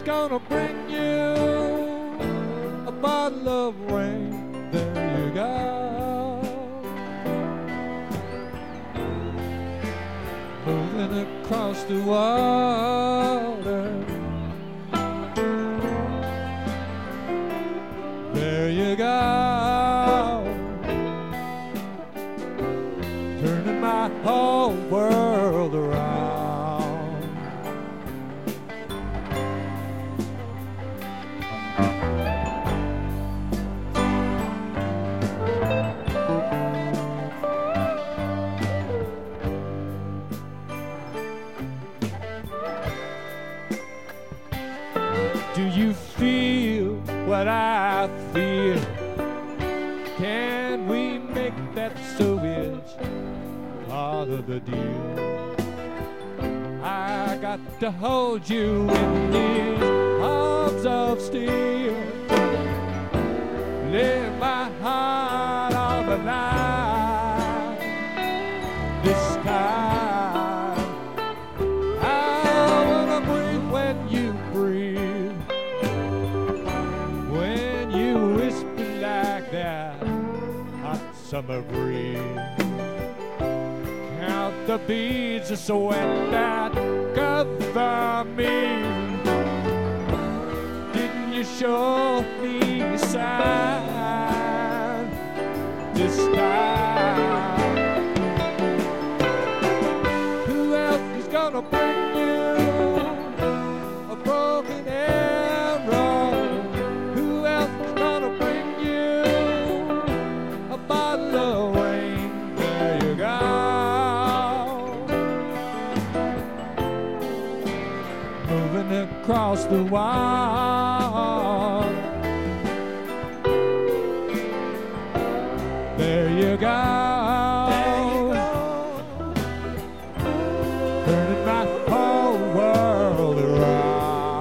gonna bring you a bottle of rain. There you go. Moving across the water. There you go. Turning my whole world around. Do you feel what I feel? Can we make that so it's part of the deal? I got to hold you in these arms of steel. Lay my heart on the line this time. I wanna breathe when you breathe, when you whisper like that hot summer breeze. Count the beads of sweat that cover me. Didn't you show me a sign this time? Who else is gonna bring you a broken arrow? Who else is gonna bring you a bottle of rain? There you go. Moving across the wall. There you go. Turning my whole world around.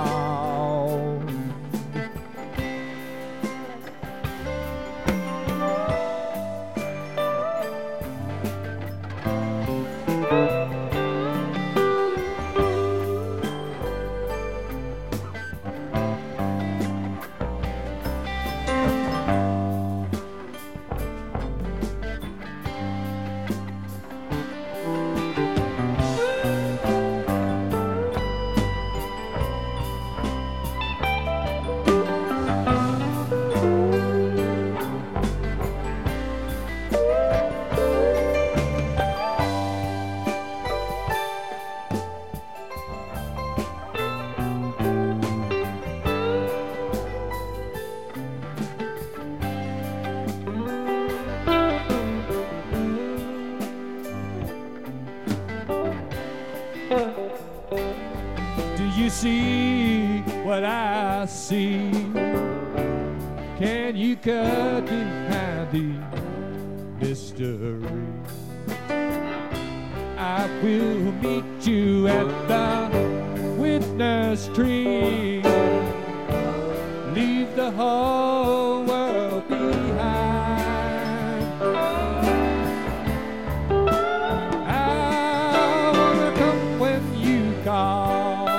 Do you see what I see? Can you cut behind the mystery? I will meet you at the witness tree. Leave the whole world behind. I wanna come when you call.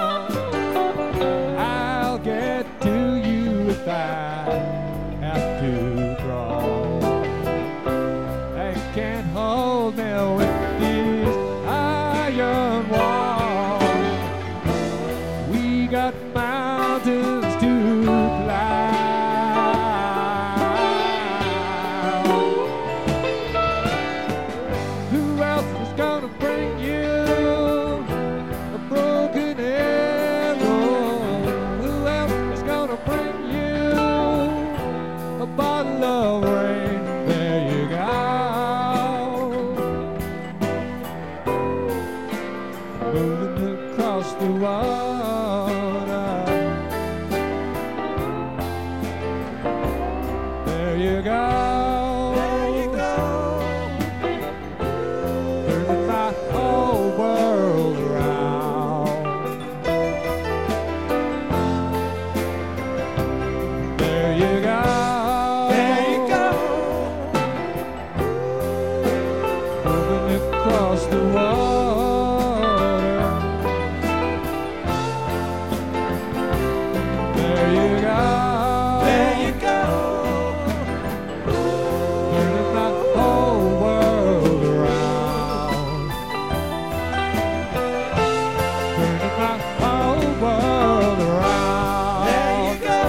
I'll get to you if I have to crawl. They can't hold me with this iron wall. We got mountains to climb. Who else is gonna bring you a broken arrow? Who else is gonna bring you a bottle of rain? There you go. Moving across the water. There you go. Turning my whole world around. Turning my whole world around. There you go.